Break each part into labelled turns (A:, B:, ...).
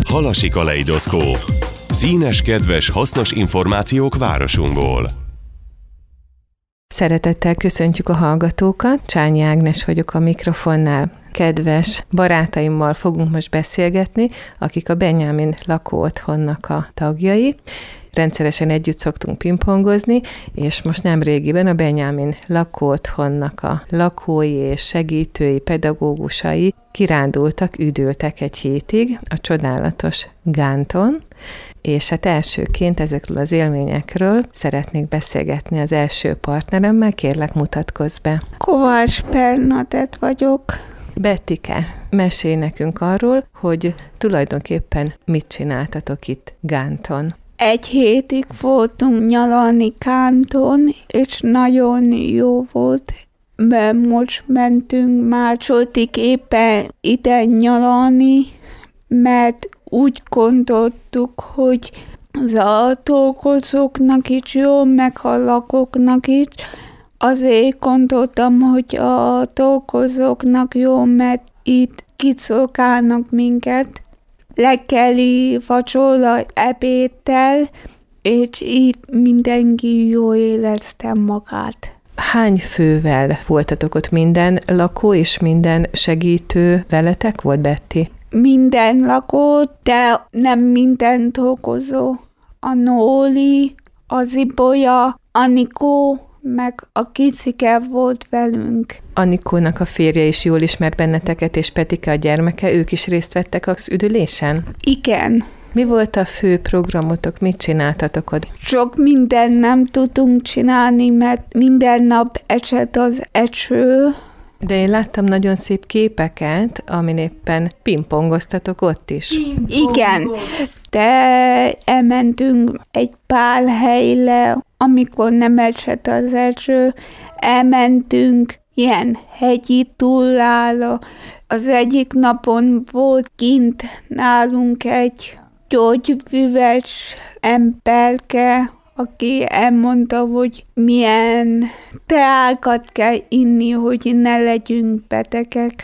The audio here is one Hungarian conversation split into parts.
A: Halasi kaleidoszkóp. Színes, kedves, hasznos információk városunkból.
B: Szeretettel köszöntjük a hallgatókat, Csányi Ágnes vagyok a mikrofonnál. Kedves barátaimmal fogunk most beszélgetni, akik a Benyámin lakóotthonnak a tagjai. Rendszeresen együtt szoktunk pingpongozni, és most nemrégiben a Benyámin lakóotthonnak a lakói és segítői, pedagógusai kirándultak, üdültek egy hétig a csodálatos Gánton, és hát elsőként ezekről az élményekről szeretnék beszélgetni az első partneremmel, kérlek mutatkozz be.
C: Kovács Bernadett vagyok.
B: Bettike, mesélj nekünk arról, hogy tulajdonképpen mit csináltatok itt Gánton.
C: Egy hétig voltunk nyaralni Gánton, és nagyon jó volt, mert most mentünk második éppen ide nyaralni, mert úgy gondoltuk, hogy a dolgozóknak is jó, meg a lakóknak is. Azért gondoltam, hogy a dolgozóknak jó, mert itt kiszolgálnak minket reggeli, vacsora, ebéddel, és itt mindenki jól érezte magát.
B: Hány fővel voltatok ott? Minden lakó és minden segítő veletek volt, Betti?
C: Minden lakó, de nem minden dolgozó. A Nóli, az Ibolya, Anikó, meg a kicike volt velünk.
B: Anikónak a férje is jól ismer benneteket, és Petike a gyermeke, ők is részt vettek az üdülésen?
C: Igen.
B: Mi volt a fő programotok, mit csináltatok ott?
C: Sok minden nem tudtunk csinálni, mert minden nap esett az eső.
B: De én láttam nagyon szép képeket, amin éppen pingpongoztatok ott is.
C: Igen, de elmentünk egy pár helyre, amikor nem esett az eső, elmentünk ilyen hegyi túrára. Az egyik napon volt kint nálunk egy gyógyműves emberke, aki elmondta, hogy milyen teákat kell inni, hogy ne legyünk betegek.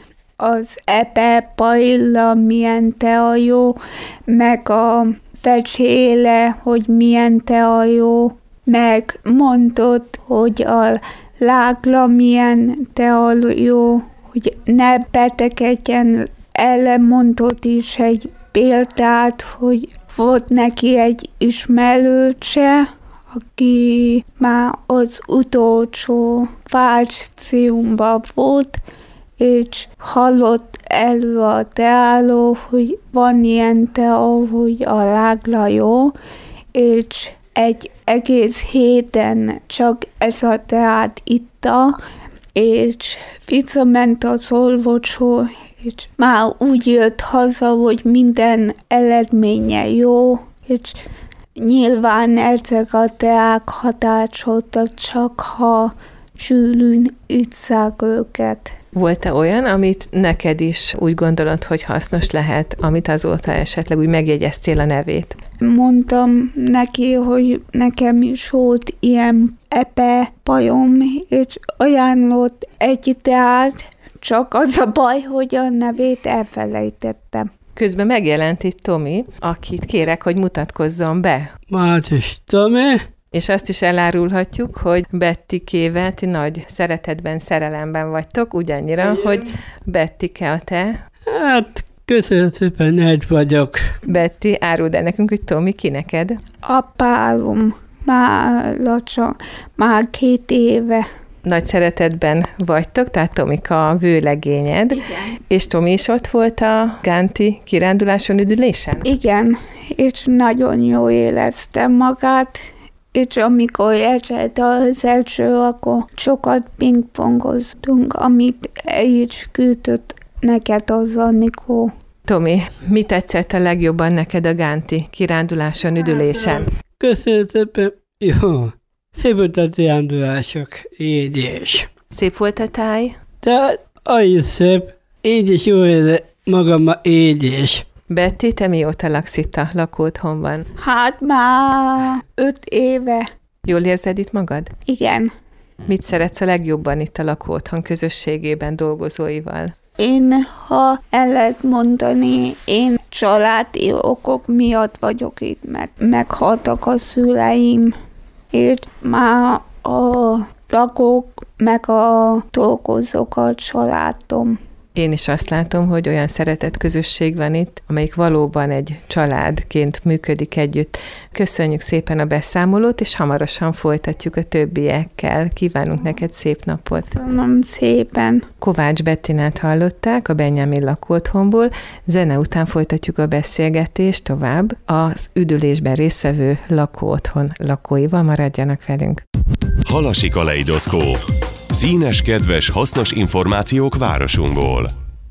C: Az epe, paella, milyen tea jó, meg a fecséle, hogy milyen tea jó, meg mondott, hogy a lágla milyen tea jó, hogy ne betegedjen. Ellenmondott is egy példát, hogy volt neki egy ismerőse, aki már az utolsó fáziumban volt, és hallott elő a teáról, hogy van ilyen tea, hogy a lágla jó, és egy egész héten csak ez a teát itta, és visszament az orvoshoz, és már úgy jött haza, hogy minden eredménye jó, és nyilván ezek a teák hatásoztak, csak ha sűrűn isszák őket.
B: Volt-e olyan, amit neked is úgy gondolod, hogy hasznos lehet, amit azóta esetleg úgy megjegyeztél a nevét?
C: Mondtam neki, hogy nekem is volt ilyen epe bajom, és ajánlott egy teát, csak az a baj, hogy a nevét elfelejtettem.
B: Közben megjelent itt Tomi, akit kérek, hogy mutatkozzon be.
D: Mátyás Tomi.
B: És azt is elárulhatjuk, hogy Bettikével ti nagy szeretetben, szerelemben vagytok, ugyannyira, igen, hogy Bettike a te.
D: Hát, köszönöm szépen, egy vagyok.
B: Betti, áruld el nekünk, hogy Tomi ki neked?
C: Apálom, már 2 éve.
B: Nagy szeretetben vagytok, tehát Tomika a vőlegényed.
C: Igen.
B: És Tomi is ott volt a gánti kiránduláson, üdülésen?
C: Igen, és nagyon jól éreztem magát, és amikor esett az első, akkor sokat pingpongoztunk, amit is küldött neked az Anikó.
B: Tomi, mi tetszett a legjobban neked a gánti kiránduláson, üdülésen?
D: Köszönöm szépen, jó. Szép volt a kirándulások, így is.
B: Szép volt a táj?
D: De az szép, így is jó érzem magam, így is.
B: Betty, te mióta laksz itt a lakóotthonban?
C: Hát már 5 éve.
B: Jól érzed itt magad?
C: Igen.
B: Mit szeretsz a legjobban itt a lakóotthon közösségében dolgozóival?
C: Ha el lehet mondani, én családi okok miatt vagyok itt, mert meghaltak a szüleim, és már a lakók, meg a dolgozók a családom.
B: Én is azt látom, hogy olyan szeretett közösség van itt, amelyik valóban egy családként működik együtt. Köszönjük szépen a beszámolót, és hamarosan folytatjuk a többiekkel. Kívánunk neked szép napot!
C: Köszönöm szépen!
B: Kovács Bettinát hallották a Benjamin lakóotthonból. Zene után folytatjuk a beszélgetést tovább az üdülésben résztvevő lakóotthon lakóival. Maradjanak velünk!
A: Halasi kaleidoszkóp. Színes, kedves, hasznos információk városunkból.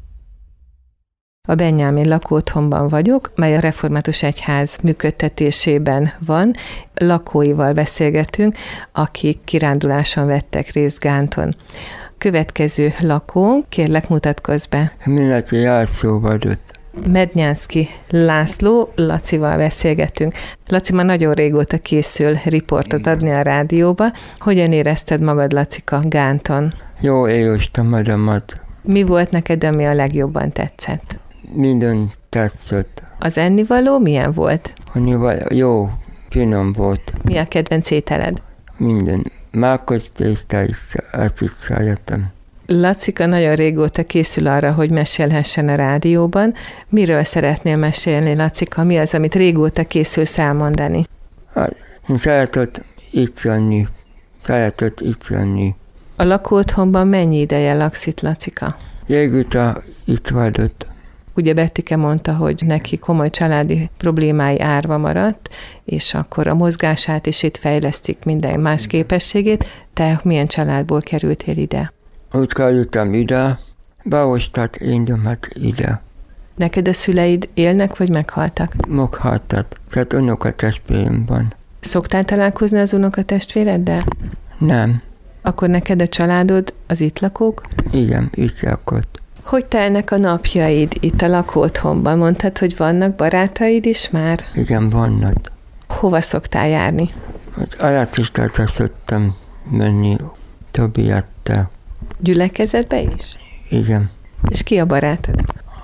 B: A Benjamin lakóotthonban vagyok, mely a Református Egyház működtetésében van. Lakóival beszélgetünk, akik kiránduláson vettek részt Gánton. Következő lakónk, kérlek mutatkozz be.
E: Milleti Jászó vagyok.
B: Mednyánszky László, Lacival beszélgetünk. Laci már nagyon régóta készül riportot adni a rádióba. Hogyan érezted magad, Lacika, Gánton?
E: Jó éreztem magamat.
B: Mi volt neked, ami a legjobban tetszett?
E: Minden tetszett.
B: Az ennivaló milyen volt?
E: Jó, finom volt.
B: Mi a kedvenc ételed?
E: Minden. Mákos tészta is, ezt is szeretem.
B: Lacika nagyon régóta készül arra, hogy mesélhessen a rádióban. Miről szeretnél mesélni, Lacika? Mi az, amit régóta készülsz elmondani?
E: Én szeretett itt jönni.
B: A lakóotthonban mennyi ideje laksz itt, Lacika?
E: Régóta itt vagyok.
B: Ugye Bettike mondta, hogy neki komoly családi problémái árva maradt, és akkor a mozgását is itt fejlesztik, minden más képességét. Te milyen családból kerültél ide?
E: Úgy kerültem ide, behoztak engemet ide.
B: Neked a szüleid élnek, vagy meghaltak?
E: Meghaltak, tehát unokatestvérem van.
B: Szoktál találkozni az unokatestvéreddel?
E: Nem.
B: Akkor neked a családod az itt lakók?
E: Igen, itt lakott.
B: Hogy telnek a napjaid itt a lakóotthonban? Mondtad, hogy vannak barátaid is már?
E: Igen, vannak.
B: Hova szoktál járni?
E: Alátiszteltre szoktam menni Tobiattel.
B: Gyülekezetbe is?
E: Igen.
B: És ki a barátod?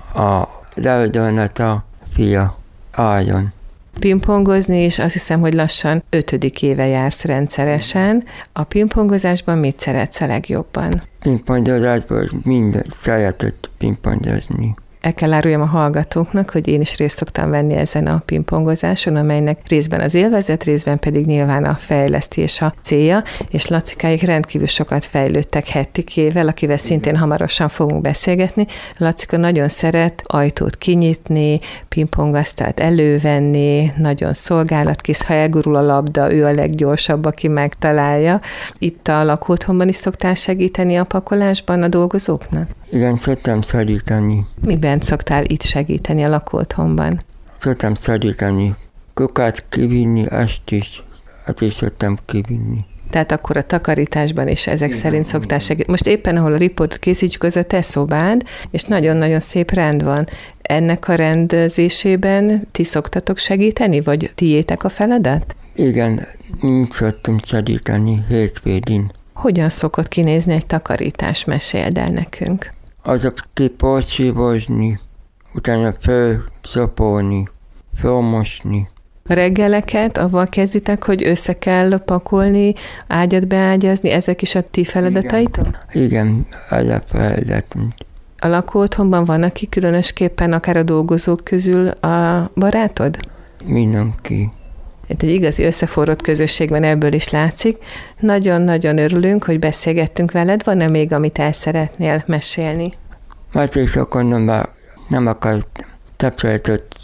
E: A Leodolnak a fia, Áron.
B: Pingpongozni, és azt hiszem, hogy lassan 5. éve jársz rendszeresen. A pingpongozásban mit szeretsz a legjobban?
E: Pingpongozásban minden szeretett pingpongozni.
B: El kell áruljam a hallgatóknak, hogy én is részt szoktam venni ezen a pingpongozáson, amelynek részben az élvezet, részben pedig nyilván a fejlesztés a célja, és Lacikáik rendkívül sokat fejlődtek Hettikével, akivel szintén hamarosan fogunk beszélgetni. Lacika nagyon szeret ajtót kinyitni, pingpongasztalt elővenni, nagyon szolgálatkész, ha elgurul a labda, ő a leggyorsabb, aki megtalálja. Itt a lakóotthonban is szoktál segíteni a pakolásban a dolgozóknak?
E: Igen, szoktam segíteni.
B: Miben szoktál itt segíteni a lakóotthonban?
E: Szoktam segíteni. Kukát kivinni, ezt is szoktam kivinni.
B: Tehát akkor a takarításban is ezek szerint szoktál segíteni. Most éppen, ahol a riportot készítjük, az a te szobád, és nagyon-nagyon szép rend van. Ennek a rendezésében ti szoktatok segíteni, vagy tiétek a feladat?
E: Igen, mind szoktunk segíteni hétvégén.
B: Hogyan szokott kinézni egy takarítás? Meséld el nekünk.
E: Azok kiporszívozni, utána felszaporni, felmosni.
B: A reggeleket avval kezditek, hogy össze kell pakolni, ágyat beágyazni, ezek is a ti feladataitok?
E: Igen, ez a feladatunk.
B: A lakóotthonban van, aki különösképpen akár a dolgozók közül a barátod?
E: Mindenki.
B: Itt egy igazi összeforrott közösség van, ebből is látszik. Nagyon-nagyon örülünk, hogy beszélgettünk veled. Van-e még, amit el szeretnél mesélni?
E: Mert is akkor nem akart tapsolatot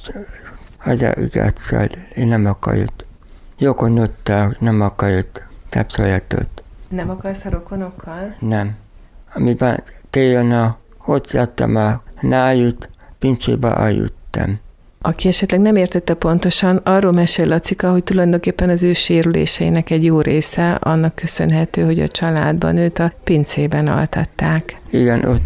E: az igazság, én nem akarjuk. Jogonottál, nem akarjuk tapsolatot.
B: Nem akarsz a rokonokkal?
E: Nem. Amiben télen hozzáadtam a nájút, pincébe eljuttam.
B: Aki esetleg nem értette pontosan, arról mesél Lacika, hogy tulajdonképpen az ő sérüléseinek egy jó része annak köszönhető, hogy a családban őt a pincében altatták.
E: Igen,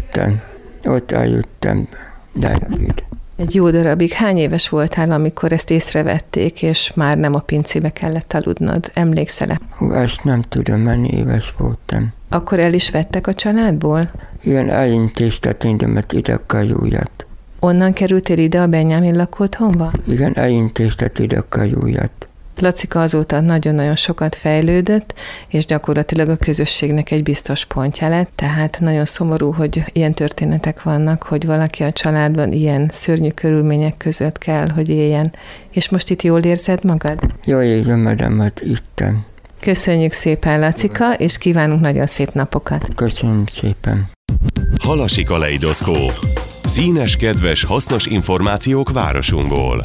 E: ott eljuttam, Dávid.
B: Egy jó darabig. Hány éves voltál, amikor ezt észrevették, és már nem a pincébe kellett aludnod? Emlékszel-e?
E: Ezt nem tudom, mennyi éves voltam.
B: Akkor el is vettek a családból?
E: Igen, elintéztek engemet ide Kajújat.
B: Onnan kerültél ide a Benyámin lakóotthonba?
E: Igen, elintéztek ide Kajújat.
B: Lacika azóta nagyon-nagyon sokat fejlődött, és gyakorlatilag a közösségnek egy biztos pontja lett, tehát nagyon szomorú, hogy ilyen történetek vannak, hogy valaki a családban ilyen szörnyű körülmények között kell, hogy éljen. És most itt jól érzed magad?
E: Jól érzem magamat itten.
B: Köszönjük szépen, Lacika, és kívánunk nagyon szép napokat.
E: Köszönöm szépen.
A: Halasi kaleidoszkóp. Színes, kedves, hasznos információk városunkból.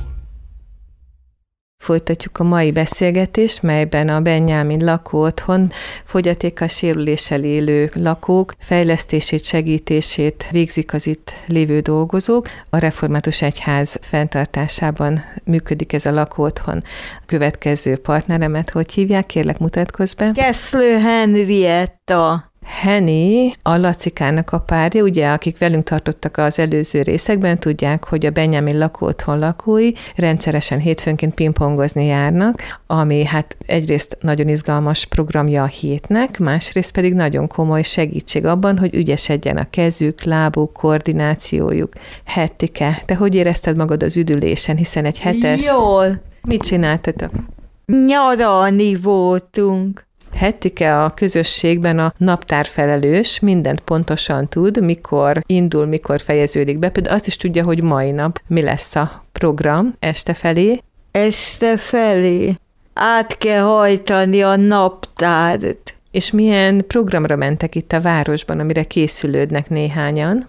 B: Folytatjuk a mai beszélgetést, melyben a Benyámin lakóotthon fogyatékkal sérüléssel élő lakók fejlesztését, segítését végzik az itt lévő dolgozók. A Református Egyház fenntartásában működik ez a lakóotthon. A következő partneremet hogy hívják? Kérlek, mutatkozz be.
F: Keszlő Henrietta.
B: Henny, a Lacikának a párja, ugye, akik velünk tartottak az előző részekben, tudják, hogy a Benyámin lakóotthon lakói rendszeresen hétfőnként pingpongozni járnak, ami hát egyrészt nagyon izgalmas programja a hétnek, másrészt pedig nagyon komoly segítség abban, hogy ügyesedjen a kezük, lábuk, koordinációjuk. Hettike, te hogy érezted magad az üdülésen, hiszen egy hetes...
F: Jól.
B: Mit csináltatok?
F: Nyaralni voltunk.
B: Hettike a közösségben a naptárfelelős, mindent pontosan tud, mikor indul, mikor fejeződik be. Például azt is tudja, hogy mai nap mi lesz a program este felé.
F: Este felé. Át kell hajtani a naptárt.
B: És milyen programra mentek itt a városban, amire készülődnek néhányan?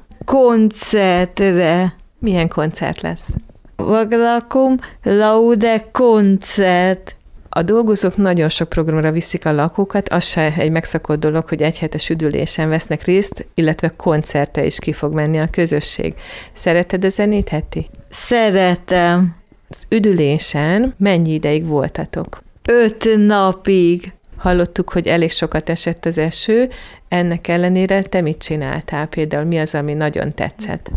F: Koncertre.
B: Milyen koncert lesz?
F: Vaglakum Laude koncert.
B: A dolgozók nagyon sok programra viszik a lakókat, az se egy megszokott dolog, hogy egyhetes üdülésen vesznek részt, illetve koncertre is ki fog menni a közösség. Szereted a zenét, Heti?
F: Szeretem.
B: Az üdülésen mennyi ideig voltatok?
F: 5 napig.
B: Hallottuk, hogy elég sokat esett az eső, ennek ellenére te mit csináltál? Például mi az, ami nagyon tetszett?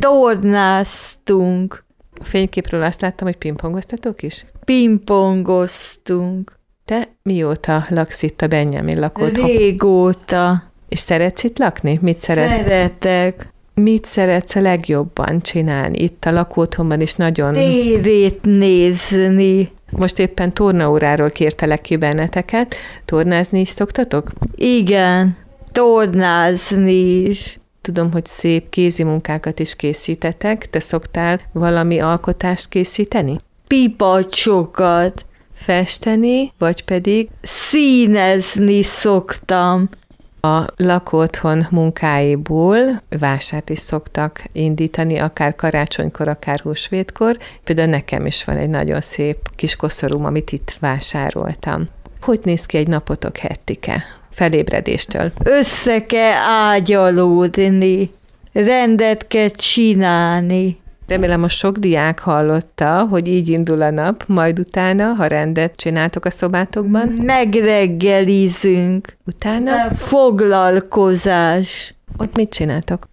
F: Tornáztunk.
B: A fényképről azt láttam, hogy pingpongoztatok is?
F: Pingpongoztunk.
B: Te mióta laksz itt a Benyámin lakóotthon?
F: Régóta.
B: És szeretsz itt lakni? Mit
F: Szeretek.
B: Mit szeretsz a legjobban csinálni? Itt a lakóotthonban is nagyon...
F: Tévét nézni.
B: Most éppen tornaóráról kértelek ki benneteket. Tornázni is szoktatok?
F: Igen, tornázni is.
B: Tudom, hogy szép kézi munkákat is készítetek. Te szoktál valami alkotást készíteni?
F: Pipacsokat.
B: Festeni, vagy pedig
F: színezni szoktam.
B: a lakóotthon munkáiból vásárt is szoktak indítani, akár karácsonykor, akár húsvétkor. Például nekem is van egy nagyon szép kis koszorúm, amit itt vásároltam. Hogy néz ki egy napotok, Hettike? Felébredéstől.
F: Össze kell ágyalódni, rendet kell csinálni.
B: Remélem, most sok diák hallotta, hogy így indul a nap, majd utána, ha rendet csináltok a szobátokban.
F: Megreggelizünk.
B: Utána?
F: Foglalkozás.
B: Ott mit csináltok?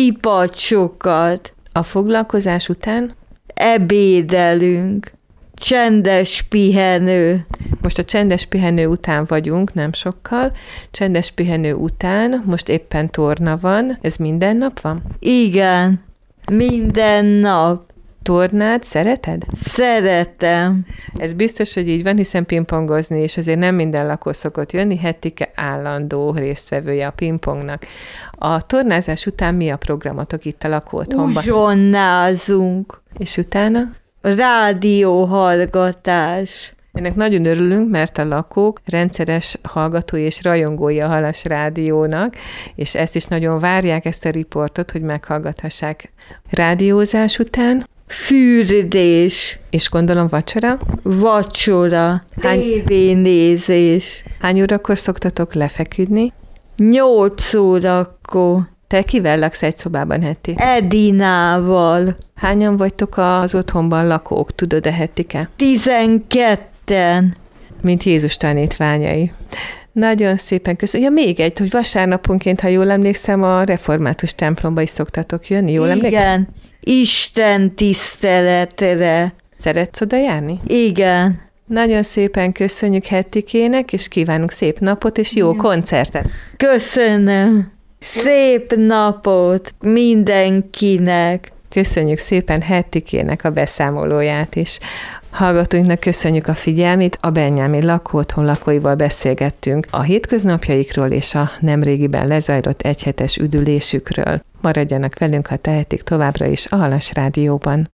F: Pipacsokat.
B: A foglalkozás után?
F: Ebédelünk. Csendes pihenő.
B: Most a csendes pihenő után vagyunk, nem sokkal. Csendes pihenő után, most éppen torna van. Ez minden nap van?
F: Igen, minden nap.
B: Tornát szereted?
F: Szeretem.
B: Ez biztos, hogy így van, hiszen pingpongozni, és azért nem minden lakó szokott jönni. Hettike állandó résztvevője a pingpongnak. A tornázás után mi a programotok itt a lakóotthonban?
F: Uzsonnázunk.
B: És utána?
F: Rádióhallgatás.
B: Ennek nagyon örülünk, mert a lakók rendszeres hallgatói és rajongói a Halas Rádiónak, és ezt is nagyon várják, ezt a riportot, hogy meghallgathassák. Rádiózás után?
F: Fürdés.
B: És gondolom vacsora?
F: Vacsora. Tévénézés.
B: Hány órakor szoktatok lefeküdni?
F: 8 órakor.
B: Te kivel laksz egy szobában, Heti?
F: Edinával.
B: Hányan vagytok az otthonban lakók, tudod-e, Hettike?
F: 12-en.
B: Mint Jézus tanítványai. Nagyon szépen köszönöm. Ja, még egy, hogy vasárnaponként, ha jól emlékszem, a református templomba is szoktatok jönni, jól emlékszem?
F: Igen, Isten tiszteletre.
B: Szeretsz oda járni?
F: Igen.
B: Nagyon szépen köszönjük Hettikének, és kívánunk szép napot és jó koncertet.
F: Köszönöm. Szép napot mindenkinek.
B: Köszönjük szépen Hettikének a beszámolóját is. Hallgatóinknak köszönjük a figyelmét, a Benyámin lakóotthon lakóival beszélgettünk a hétköznapjaikról és a nemrégiben lezajlott egyhetes üdülésükről. Maradjanak velünk, ha tehetik, továbbra is a Halas Rádióban.